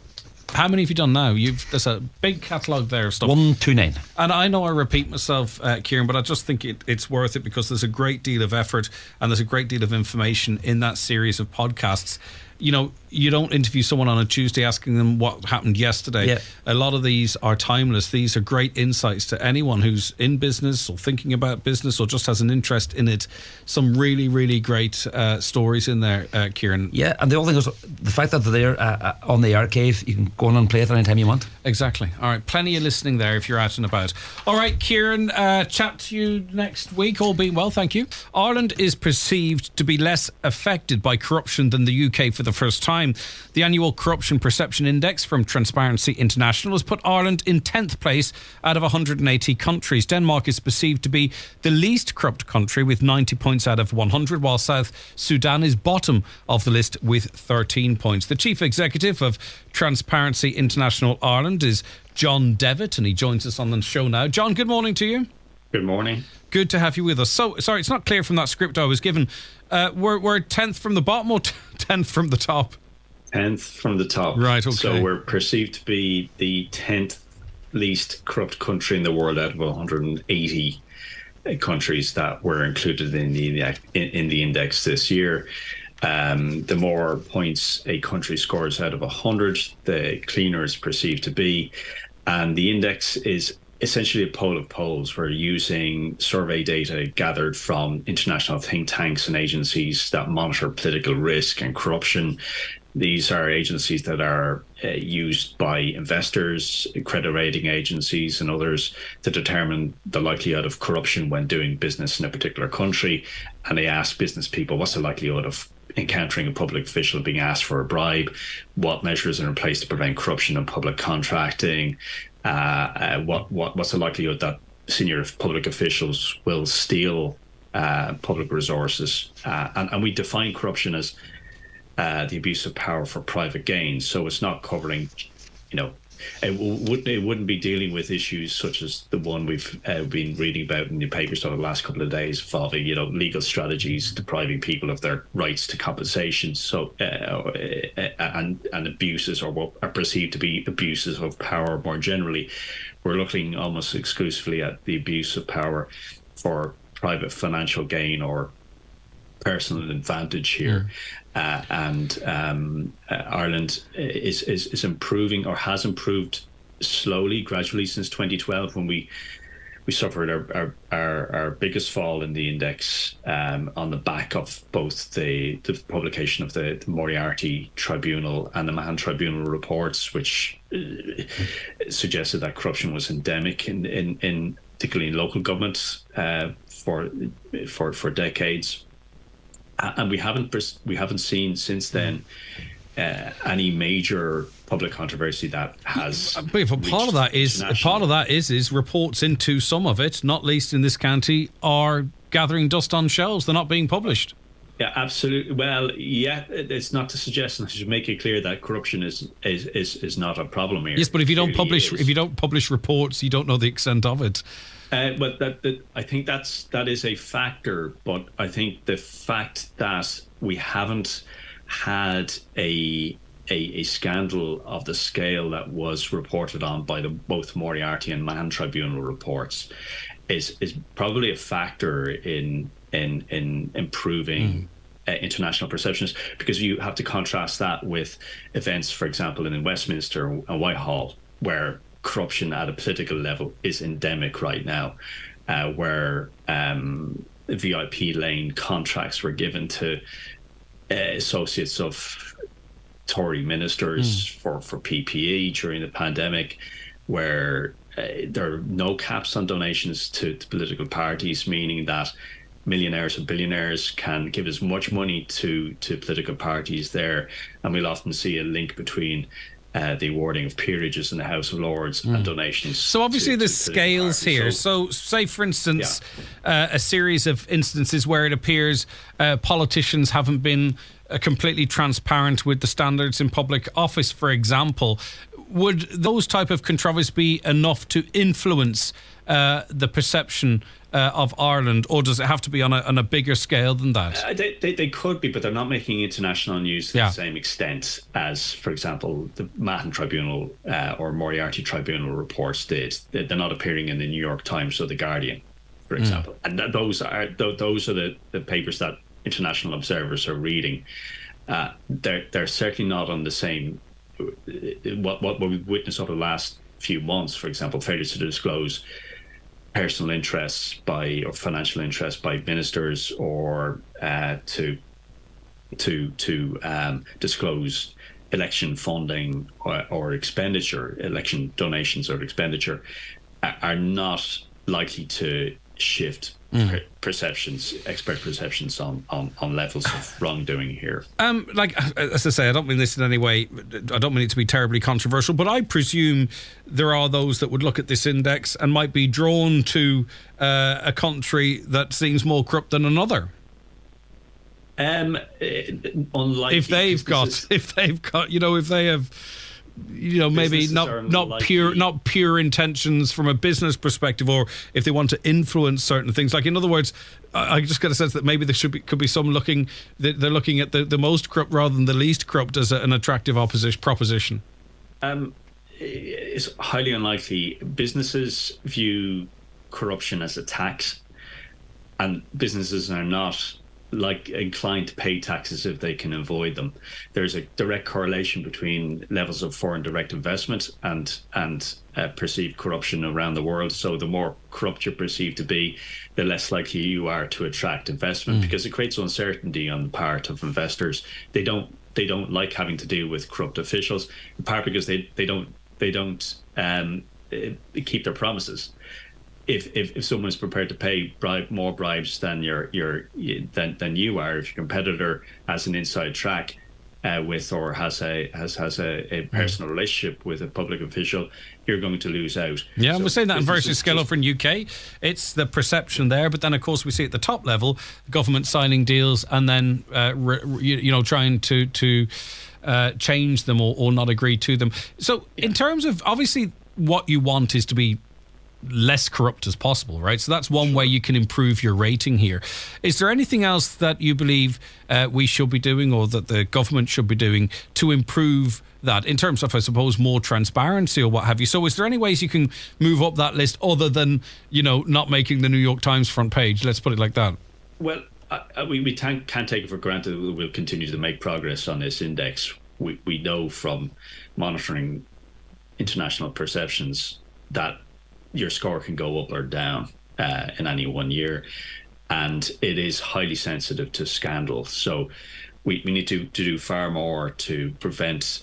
How many have you done now? You've There's a big catalogue there of stuff. one two nine. And I know I repeat myself, uh, Kieran, but I just think it, it's worth it because there's a great deal of effort and there's a great deal of information in that series of podcasts. You know, you don't interview someone on a Tuesday asking them what happened yesterday. Yeah. A lot of these are timeless. These are great insights to anyone who's in business or thinking about business or just has an interest in it. Some really, really great uh, stories in there, uh, Kieran. Yeah, and the only thing is the fact that they're uh, on the archive, you can go on and play it anytime you want. Exactly. All right, plenty of listening there if you're out and about. All right, Kieran, uh, chat to you next week. All being well, thank you. Ireland is perceived to be less affected by corruption than the U K for the first time. The annual Corruption Perception Index from Transparency International has put Ireland in tenth place out of one hundred eighty countries. Denmark is perceived to be the least corrupt country with ninety points out of one hundred, while South Sudan is bottom of the list with thirteen points. The chief executive of Transparency International Ireland is John Devitt, and he joins us on the show now. John, good morning to you. Good morning. Good to have you with us. So, sorry, it's not clear from that script I was given. Uh, we're, we're tenth from the bottom or tenth from the top? tenth from the top. Right, okay. So we're perceived to be the tenth least corrupt country in the world out of one hundred eighty countries that were included in the in, in the index this year. Um, the more points a country scores out of one hundred, the cleaner it's perceived to be. And the index is essentially a poll of polls. We're using survey data gathered from international think tanks and agencies that monitor political risk and corruption. These are agencies that are uh, used by investors, credit rating agencies and others to determine the likelihood of corruption when doing business in a particular country. And they ask business people, what's the likelihood of encountering a public official being asked for a bribe? What measures are in place to prevent corruption in public contracting? Uh, uh, what, what what's the likelihood that senior public officials will steal uh, public resources? Uh, and, and we define corruption as uh, the abuse of power for private gain. So it's not covering, you know, it, w- it wouldn't be dealing with issues such as the one we've uh, been reading about in the papers over the last couple of days, involving, you know, legal strategies depriving people of their rights to compensation. So uh, and and abuses, or what are perceived to be abuses of power more generally. We're looking almost exclusively at the abuse of power for private financial gain or personal advantage here. Mm. Uh, and um, uh, Ireland is, is is improving, or has improved slowly, gradually since twenty twelve, when we we suffered our our, our, our biggest fall in the index um, on the back of both the, the publication of the, the Moriarty Tribunal and the Mahon Tribunal reports, which uh, suggested that corruption was endemic in in, in particularly in local governments uh, for for for decades. And we haven't we haven't seen since then uh, any major public controversy that has. But part of that is part of that is is reports into some of it, not least in this county, are gathering dust on shelves. They're not being published. Yeah, absolutely. Well, yeah, it's not to suggest, and I should make it clear that corruption is is is, is not a problem here. Yes, but if you don't publish if you don't publish reports, you don't know the extent of it. Uh, but that, that I think that's that is a factor. But I think the fact that we haven't had a a, a scandal of the scale that was reported on by the both Moriarty and Mahon Tribunal reports is is probably a factor in in in improving mm. uh, international perceptions, because you have to contrast that with events, for example, in Westminster and Whitehall, where corruption at a political level is endemic right now, uh, where um, V I P lane contracts were given to uh, associates of Tory ministers mm. for, for P P E during the pandemic, where uh, there are no caps on donations to, to political parties, meaning that millionaires and billionaires can give as much money to, to political parties there. And we'll often see a link between Uh, the awarding of peerages in the House of Lords mm. and donations. So obviously there's scales here. So, so say, for instance, yeah. uh, a series of instances where it appears uh, politicians haven't been uh, completely transparent with the standards in public office, for example. would those type of controversies be enough to influence uh, the perception uh, of Ireland, or does it have to be on a, on a bigger scale than that? Uh, they, they, they could be, but they're not making international news to yeah. the same extent as, for example, the Mahon Tribunal uh, or Moriarty Tribunal reports did. They're not appearing in the New York Times or the Guardian, for example. Mm. And th- those are th- those are the, the papers that international observers are reading. Uh, they're they're certainly not on the same. What what we've witnessed over the last few months, for example, failure to disclose personal interests by or financial interests by ministers, or uh, to to to um, disclose election funding or, or expenditure, election donations or expenditure, are, are not likely to shift mm. per- perceptions, expert perceptions on, on, on levels of wrongdoing here. Um, like, as I say, I don't mean this in any way, I don't mean it to be terribly controversial, but I presume there are those that would look at this index and might be drawn to uh, a country that seems more corrupt than another. Um, unlikely. If they've got, is, if they've got, you know, if they have, you know, maybe not not pure not pure intentions from a business perspective, or if they want to influence certain things. Like, in other words, I, I just get a sense that maybe there should be could be some looking that they're looking at the, the most corrupt rather than the least corrupt as a, an attractive opposition proposition. Um, it's highly unlikely. Businesses view corruption as a tax, and businesses are not like inclined to pay taxes if they can avoid them. There's a direct correlation between levels of foreign direct investment and and uh, perceived corruption around the world. So the more corrupt you're perceived to be, the less likely you are to attract investment, mm. because it creates uncertainty on the part of investors. They don't they don't like having to deal with corrupt officials, in part because they they don't they don't um, keep their promises. If, if if someone is prepared to pay bribe, more bribes than your your than than you are, if your competitor has an inside track uh, with or has a has has a, a personal relationship with a public official, you're going to lose out. Yeah, so we're saying that in Versus Scale over in U K. It's the perception there, but then of course we see at the top level the government signing deals and then uh, re, you, you know trying to to uh, change them or, or not agree to them. So yeah. in terms of, obviously what you want is to be less corrupt as possible, right? So that's one way you can improve your rating here. Is there anything else that you believe uh, we should be doing, or that the government should be doing, to improve that in terms of, I suppose, more transparency or what have you? So is there any ways you can move up that list other than, you know, not making the New York Times front page? Let's put it like that. Well, uh, we, we can't take it for granted that we'll continue to make progress on this index. We, we know from monitoring international perceptions that your score can go up or down uh, in any one year, and it is highly sensitive to scandal. So we, we need to, to do far more to prevent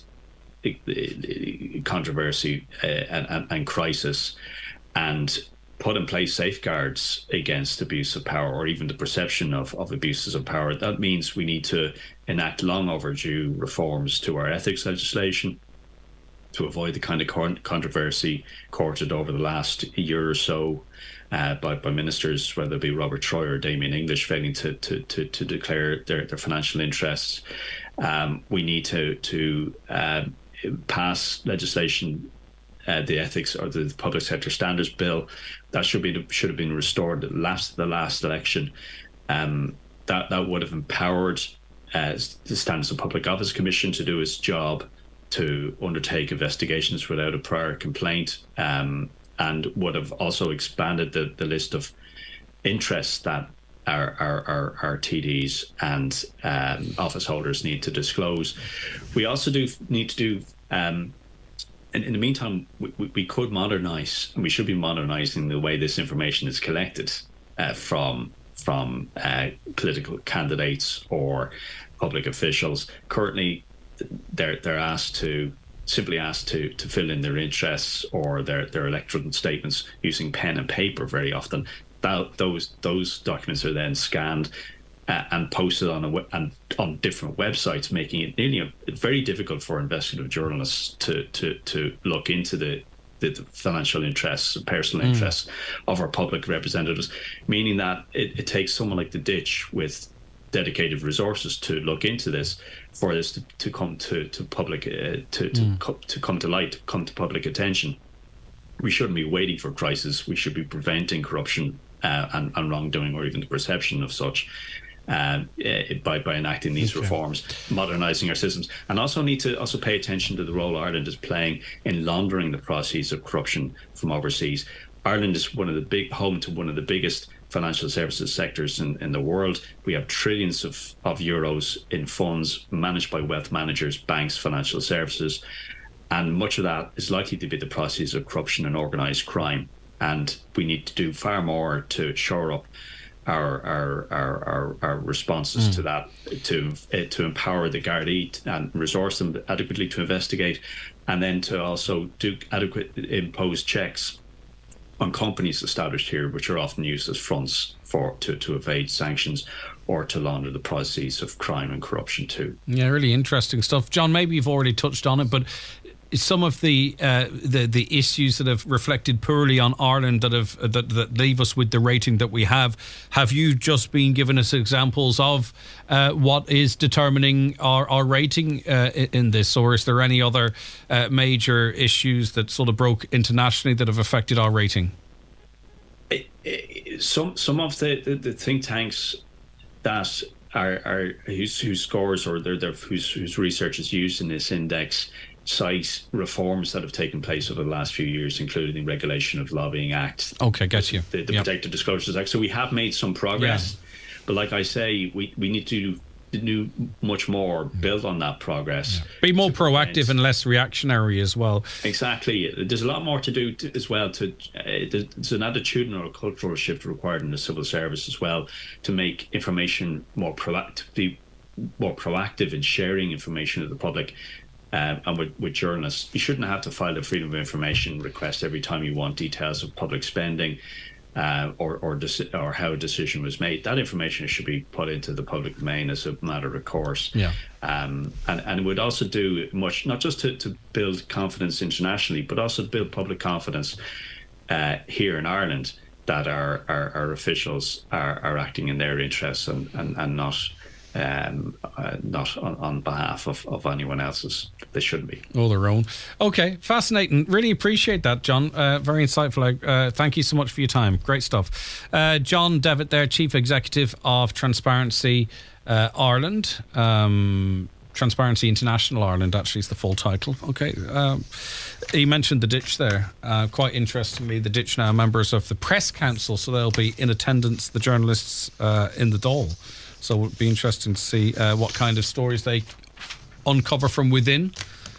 controversy uh, and, and, and crisis, and put in place safeguards against abuse of power, or even the perception of, of abuses of power. That means we need to enact long overdue reforms to our ethics legislation to avoid the kind of con- controversy courted over the last year or so uh, by, by ministers, whether it be Robert Troyer or Damien English, failing to to, to, to declare their, their financial interests. Um, we need to to uh, pass legislation, uh, the ethics or the public sector standards bill that should be should have been restored at last the last election. Um, that that would have empowered uh, the Standards of Public Office Commission to do its job, to undertake investigations without a prior complaint, um, and would have also expanded the, the list of interests that our, our, our, our T Ds and um, office holders need to disclose. We also do need to do, um, in, in the meantime, we, we could modernise, and we should be modernising the way this information is collected uh, from from uh, political candidates or public officials. Currently, they're they're asked to simply asked to to fill in their interests or their their electoral statements using pen and paper very often. That, those those documents are then scanned uh, and posted on a and on different websites, making it nearly a, very difficult for investigative journalists to to to look into the the financial interests, personal mm. interests of our public representatives, meaning that it, it takes someone like The Ditch with dedicated resources to look into this, for this to, to come to to public uh, to to, mm. co- to come to light, come to public attention. We shouldn't be waiting for crisis. We should be preventing corruption uh, and, and wrongdoing, or even the perception of such, uh, by by enacting these okay. reforms, modernising our systems, and also need to also pay attention to the role Ireland is playing in laundering the proceeds of corruption from overseas. Ireland is one of the big home to one of the biggest financial services sectors in, in the world. We have trillions of, of euros in funds managed by wealth managers, banks, financial services, and much of that is likely to be the proceeds of corruption and organised crime. And we need to do far more to shore up our our our, our, our responses mm. to that, to uh, to empower the Gardaí and resource them adequately to investigate, and then to also do adequate impose checks on companies established here, which are often used as fronts for to, to evade sanctions or to launder the proceeds of crime and corruption too. Yeah, really interesting stuff. John, maybe you've already touched on it, but some of the uh, the the issues that have reflected poorly on Ireland that have that, that leave us with the rating that we have, have you just been giving us examples of uh, what is determining our, our rating uh, in this, or is there any other uh, major issues that sort of broke internationally that have affected our rating? Some some of the, the, the think tanks that are, are whose, whose scores or their, their whose, whose research is used in this index cite reforms that have taken place over the last few years, including the Regulation of Lobbying Act. Okay, got you. The, the yep. Protected Disclosures Act. So we have made some progress, yeah. but like I say, we, we need to do much more, build on that progress. Yeah. Be more proactive prevent. and less reactionary as well. Exactly. There's a lot more to do to, as well. To uh, There's an attitudinal or cultural shift required in the civil service as well, to make information more proactive, be more proactive in sharing information with the public. Um, and with, with journalists, you shouldn't have to file a freedom of information request every time you want details of public spending uh, or or, deci- or how a decision was made. That information should be put into the public domain as a matter of course. Yeah. Um, and, and it would also do much, not just to, to build confidence internationally, but also to build public confidence uh, here in Ireland that our, our, our officials are, are acting in their interests and, and, and not Um, uh, not on, on behalf of, of anyone else's. They shouldn't be. All their own. Okay, fascinating. Really appreciate that, John. Uh, very insightful. Uh, thank you so much for your time. Great stuff. Uh, John Devitt there, Chief Executive of Transparency uh, Ireland. Um, Transparency International Ireland, actually, is the full title. Okay. Um, he mentioned the ditch there. Uh, quite interestingly, the ditch now members of the Press Council, so they'll be in attendance, the journalists uh, in the Dáil. So it would be interesting to see uh, what kind of stories they uncover from within,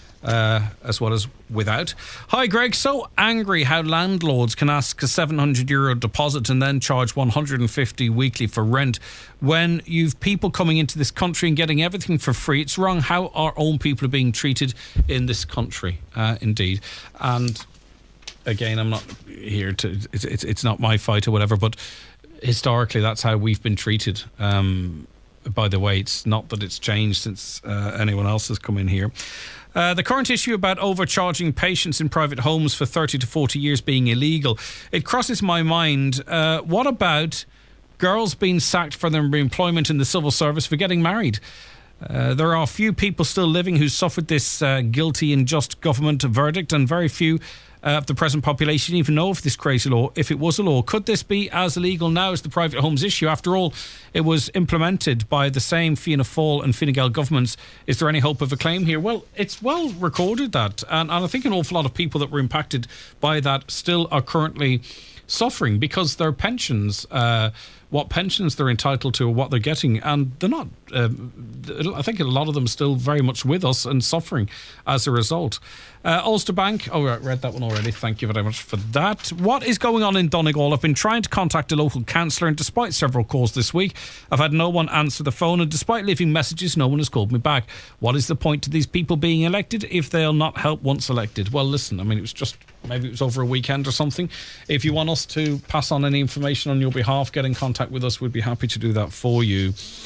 uh, as well as without. Hi, Greg. So angry how landlords can ask a seven hundred euro deposit and then charge one hundred fifty weekly for rent. When you've people coming into this country and getting everything for free, it's wrong how our own people are being treated in this country, uh, indeed. And again, I'm not here to, it's, it's, it's not my fight or whatever, but historically, that's how we've been treated. Um, by the way, it's not that it's changed since uh, anyone else has come in here. Uh, the current issue about overcharging patients in private homes for thirty to forty years being illegal, it crosses my mind. Uh, what about girls being sacked for their employment in the civil service for getting married? Uh, there are a few people still living who suffered this uh, guilty and just government verdict, and very few Uh, of the present population even know of this crazy law, if it was a law. Could this be as illegal now as the private homes issue? After all, it was implemented by the same Fianna Fáil and Fine Gael governments. Is there any hope of a claim here? Well, it's well recorded that, and, and I think an awful lot of people that were impacted by that still are currently suffering because their pensions, uh, what pensions they're entitled to or what they're getting, and they're not, um, I think a lot of them are still very much with us and suffering as a result. Uh, Ulster Bank, oh, I read that one already. Thank you very much for that. What is going on in Donegal? I've been trying to contact a local councillor, and despite several calls this week, I've had no one answer the phone, and despite leaving messages, no one has called me back. What is the point to these people being elected if they'll not help once elected? Well, listen, I mean, it was just, maybe it was over a weekend or something. If you want us to pass on any information on your behalf, get in contact with us. We'd be happy to do that for you.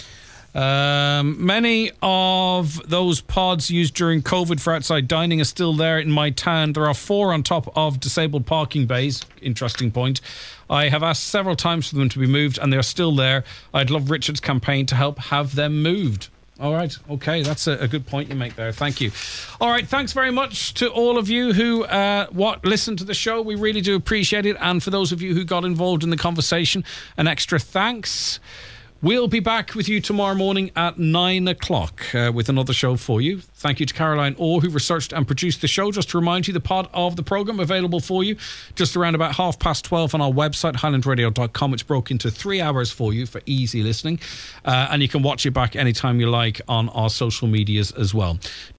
Um, many of those pods used during COVID for outside dining are still there in my town. There are four on top of disabled parking bays. Interesting point. I have asked several times for them to be moved, and they're still there. I'd love Richard's campaign to help have them moved. All right. Okay. That's a, a good point you make there. Thank you. All right. Thanks very much to all of you who uh, what listen to the show. We really do appreciate it. And for those of you who got involved in the conversation, an extra thanks. We'll be back with you tomorrow morning at nine o'clock uh, with another show for you. Thank you to Caroline Orr, who researched and produced the show. Just to remind you, the pod of the programme available for you just around about half past twelve on our website, highland radio dot com. It's broke into three hours for you for easy listening. Uh, and you can watch it back anytime you like on our social medias as well.